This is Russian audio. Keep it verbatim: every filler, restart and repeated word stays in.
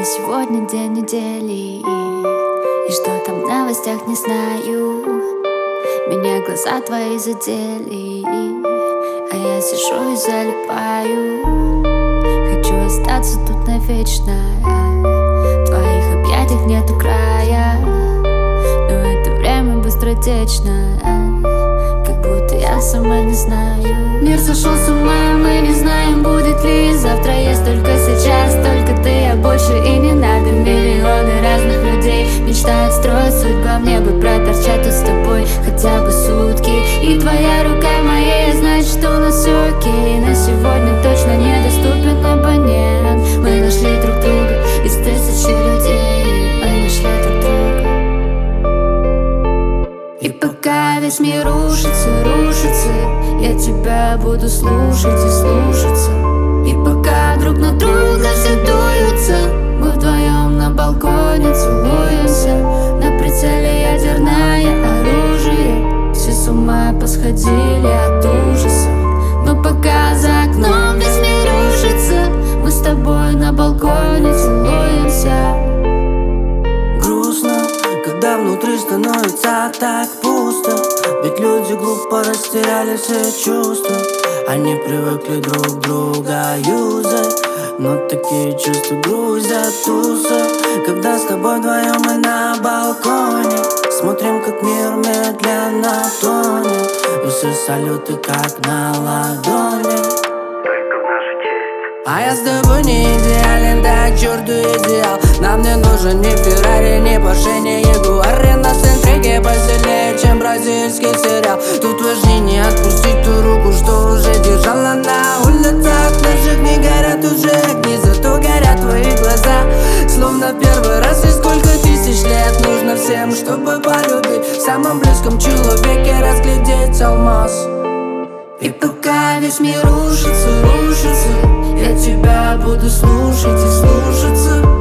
Какой сегодня день недели и что там в новостях, не знаю. Меня глаза твои задели, а я сижу и залипаю. Хочу остаться тут навечно, в твоих объятиях нету края. Но это время быстротечно, как будто я сама не знаю. Мир сошел с ума, мы не знаем, будет ли завтра. Есть только сейчас, только ты, а больше и не надо. Миллионы разных людей мечтают строить судьбу, а мне бы проторчать тут с тобой хотя бы сутки. И твоя рука моя, значит, что у нас все окей. На сегодня точно недоступен абонент. Мы нашли друг друга из тысячи людей. Мы нашли друг друга. И пока весь мир рушится, рушится, я тебя буду слушать и слушаться. И пока друг на друга все дуются, мы вдвоем на балконе целуемся. На прицеле ядерное оружие, все с ума посходили от ужаса. Но пока за окном весь мир рушится, мы с тобой на балконе целуемся. Грустно, когда внутри становится так пусто, ведь люди глупо растеряли все чувства. Они привыкли друг друга юзать, но такие чувства грузят туса. Когда с тобой вдвоем мы на балконе смотрим, как мир медленно тонет, и все салюты как на ладони. А я с тобой не идеален, да к черту идеал. Нам не нужен ни Феррари, ни Порше, ни Ягуар. И нас интриги посильнее, чем бразильский сериал. Тут важнее не отпустить ту руку, что уже держала. На улицах наших не горят уже огни, зато горят твои глаза, словно первый раз. И сколько тысяч лет нужно всем, чтобы полюбить в самом близком человеке разглядеть алмаз. И пока весь мир рушится, рушится, я тебя буду слушать и слушаться.